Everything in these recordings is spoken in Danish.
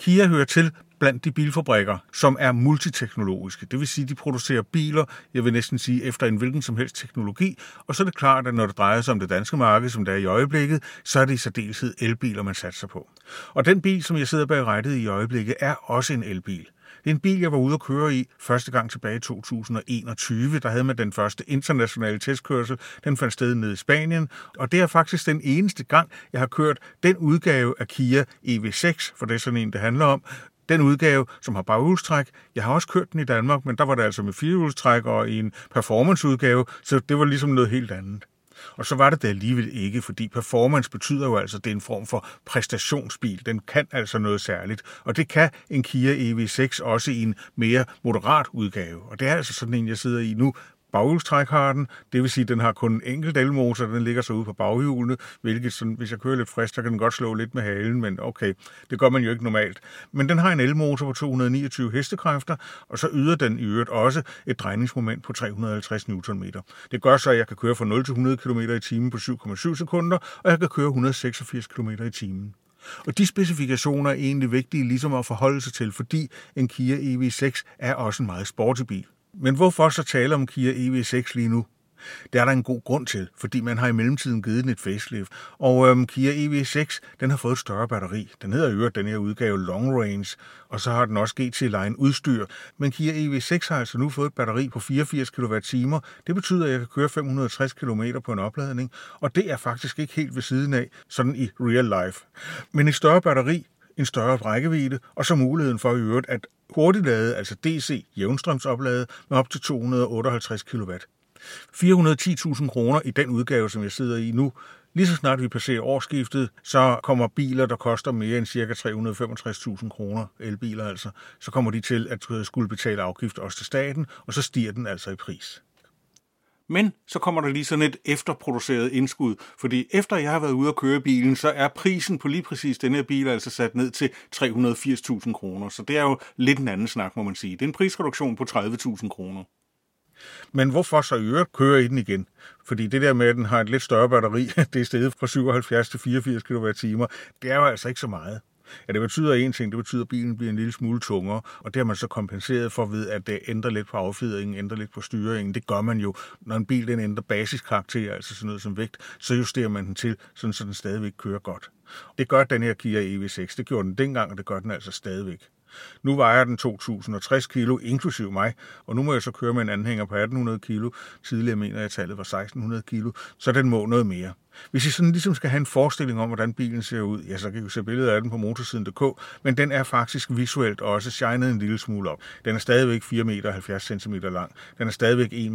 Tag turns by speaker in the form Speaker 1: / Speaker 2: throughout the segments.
Speaker 1: Kia hører til blandt de bilfabrikker, som er multiteknologiske. Det vil sige, at de producerer biler, jeg vil næsten sige, efter en hvilken som helst teknologi. Og så er det klart, at når det drejer sig om det danske marked, som det er i øjeblikket, så er det i særdeleshed elbiler, man satser på. Og den bil, som jeg sidder bag rattet i øjeblikket, er også en elbil. Det er en bil, jeg var ude at køre i første gang tilbage i 2021. Der havde man den første internationale testkørsel. Den fandt sted nede i Spanien. Og det er faktisk den eneste gang, jeg har kørt den udgave af Kia EV6, for det er sådan en, det handler om. Den udgave, som har baghjulstræk. Jeg har også kørt den i Danmark, men der var det altså med firehjulstræk og i en performanceudgave, så det var ligesom noget helt andet. Og så var det alligevel ikke, fordi performance betyder jo altså, at det er en form for præstationsbil. Den kan altså noget særligt, og det kan en Kia EV6 også i en mere moderat udgave. Og det er altså sådan en, jeg sidder i nu. Baghjulstræk har den, det vil sige, at den har kun en enkelt elmotor, den ligger så ude på baghjulene, hvilket sådan, hvis jeg kører lidt frisk, så kan den godt slå lidt med halen, men okay, det gør man jo ikke normalt. Men den har en elmotor på 229 hestekræfter, og så yder den i øvrigt også et drejningsmoment på 350 Nm. Det gør så, at jeg kan køre fra 0 til 100 km i timen på 7,7 sekunder, og jeg kan køre 186 km i timen. Og de specifikationer er egentlig vigtige ligesom at forholde sig til, fordi en Kia EV6 er også en meget sporty bil. Men hvorfor så tale om Kia EV6 lige nu? Det er der en god grund til, fordi man har i mellemtiden givet den et facelift. Og Kia EV6, den har fået et større batteri. Den hedder i øvrigt den her udgave Long Range, og så har den også GT-Line udstyr. Men Kia EV6 har altså nu fået et batteri på 84 kWh. Det betyder, at jeg kan køre 560 km på en opladning, og det er faktisk ikke helt ved siden af, sådan i real life. Men et større batteri, en større rækkevidde, og så muligheden for i øvrigt at hurtiglade, altså DC, jævnstrømsoplade, med op til 258 kW. 410.000 kroner i den udgave, som jeg sidder i nu. Lige så snart vi passerer årsskiftet, så kommer biler, der koster mere end ca. 365.000 kroner, elbiler altså, så kommer de til at skulle betale afgift også til staten, og så stiger den altså i pris. Men så kommer der lige sådan et efterproduceret indskud, fordi efter jeg har været ude at køre bilen, så er prisen på lige præcis den her bil altså sat ned til 380.000 kroner. Så det er jo lidt en anden snak, må man sige. Det er en prisreduktion på 30.000 kroner. Men hvorfor så i øvrigt køre i den igen? Fordi det der med, at den har et lidt større batteri, det er steget fra 77 til 84 kWh, det er jo altså ikke så meget. Ja, det betyder en ting, det betyder, at bilen bliver en lille smule tungere, og det har man så kompenseret for ved, at det ændrer lidt på affjedringen, ændrer lidt på styringen. Det gør man jo, når en bil den ændrer basiskarakter, altså sådan noget som vægt, så justerer man den til, sådan så den stadigvæk kører godt. Det gør den her Kia EV6, det gjorde den dengang, og det gør den altså stadigvæk. Nu vejer den 2060 kilo, inklusiv mig, og nu må jeg så køre med en anhænger på 1800 kilo. Tidligere mener jeg, at tallet var 1600 kilo, så den må noget mere. Hvis I sådan ligesom skal have en forestilling om, hvordan bilen ser ud, ja, så kan I se billeder af den på motorsiden.dk, men den er faktisk visuelt også shined en lille smule op. Den er stadigvæk 4,70 meter lang. Den er stadigvæk 1,55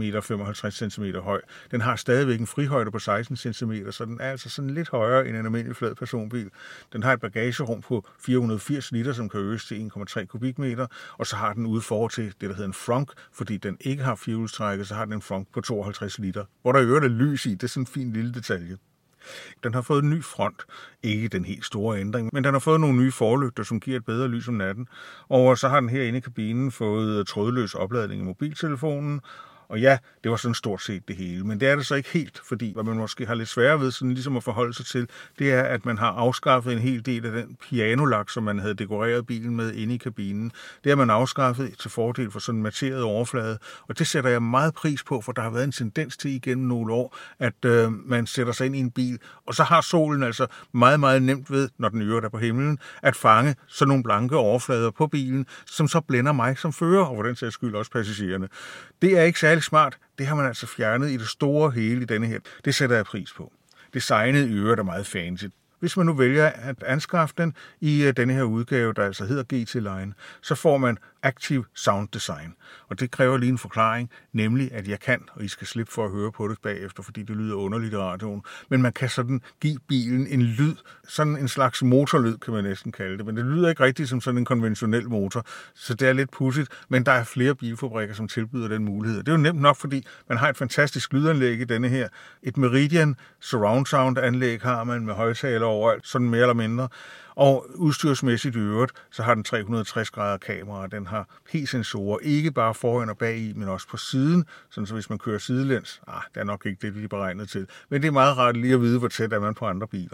Speaker 1: meter høj. Den har stadigvæk en frihøjde på 16 cm, så den er altså sådan lidt højere end en almindelig flad personbil. Den har et bagagerum på 480 liter, som kan øges til 1,3 kubikmeter, og så har den ude for til det, der hedder en frunk, fordi den ikke har firehjulstrækket, så har den en frunk på 52 liter, hvor der i øvrigt er lys i. Det er sådan en fin lille detalje. Den har fået en ny front. Ikke den helt store ændring, men den har fået nogle nye forlygter, som giver et bedre lys om natten. Og så har den herinde i kabinen fået trådløs opladning i mobiltelefonen. Og ja, det var sådan stort set det hele. Men det er det så ikke helt, fordi hvad man måske har lidt sværere ved sådan ligesom at forholde sig til, det er, at man har afskaffet en hel del af den pianolak, som man havde dekoreret bilen med inde i kabinen. Det har man afskaffet til fordel for sådan en materet overflade. Og det sætter jeg meget pris på, for der har været en tendens til igennem nogle år, at man sætter sig ind i en bil, og så har solen altså meget, meget nemt ved, når den øver der på himlen, at fange sådan nogle blanke overflader på bilen, som så blænder mig som fører, og for den sags skyld også passagererne. Det er ikke særlig smart. Det har man altså fjernet i det store hele i denne her. Det sætter jeg pris på. Designet i øvrigt er meget fancy. Hvis man nu vælger at anskaffe den i denne her udgave, der altså hedder GT-Line, så får man Active Sound Design. Og det kræver lige en forklaring, nemlig at jeg kan, og I skal slippe for at høre på det bagefter, fordi det lyder underligt i radioen, men man kan sådan give bilen en lyd, sådan en slags motorlyd, kan man næsten kalde det, men det lyder ikke rigtigt som sådan en konventionel motor, så det er lidt pudsigt, men der er flere bilfabrikker, som tilbyder den mulighed. Det er jo nemt nok, fordi man har et fantastisk lydanlæg i denne her. Et Meridian Surround Sound anlæg har man med højttaler overalt, sådan mere eller mindre. Og udstyrsmæssigt i øvrigt, så har den 360 grader kamera, den har P-sensorer, ikke bare foran og bag i, men også på siden, sådan så hvis man kører sidelæns, det er nok ikke det, de er beregnet til, men det er meget rart lige at vide, hvor tæt er man på andre biler.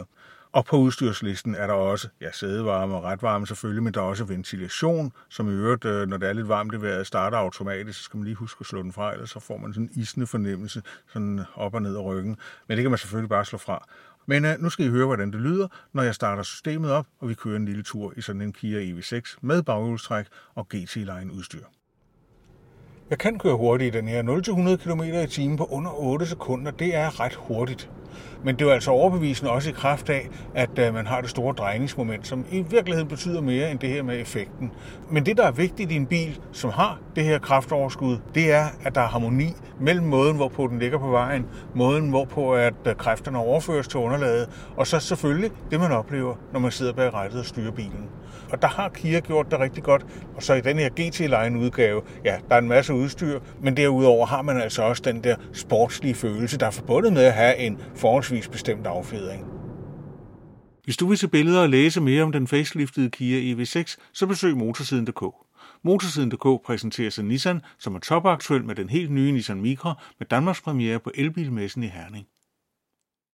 Speaker 1: Og på udstyrslisten er der også sædevarme og retvarme selvfølgelig, men der er også ventilation, som i øvrigt, når det er lidt varmt i vejret, starter automatisk, så skal man lige huske at slå den fra, ellers så får man sådan en isende fornemmelse sådan op og ned af ryggen. Men det kan man selvfølgelig bare slå fra. Men nu skal I høre, hvordan det lyder, når jeg starter systemet op, og vi kører en lille tur i sådan en Kia EV6 med baghjulstræk og GT-Line udstyr. Jeg kan køre hurtigt i den her 0-100 km i timen på under 8 sekunder. Det er ret hurtigt. Men det er jo altså overbevisende også i kraft af, at man har det store drejningsmoment, som i virkeligheden betyder mere end det her med effekten. Men det, der er vigtigt i en bil, som har det her kraftoverskud, det er, at der er harmoni mellem måden, hvorpå den ligger på vejen, måden, hvorpå at kræfterne overføres til underlaget, og så selvfølgelig det, man oplever, når man sidder bag rattet og styrer bilen. Og der har Kia gjort det rigtig godt. Og så i den her GT-Line udgave, der er en masse udstyr, men derudover har man altså også den der sportslige følelse, der er forbundet med at have en forholdsvis bestemt affjedring. Hvis du vil se billeder og læse mere om den faceliftede Kia EV6, så besøg motorsiden.dk. Motorsiden.dk præsenterer sig Nissan, som er topaktuel med den helt nye Nissan Micra med Danmarks premiere på elbilmessen i Herning.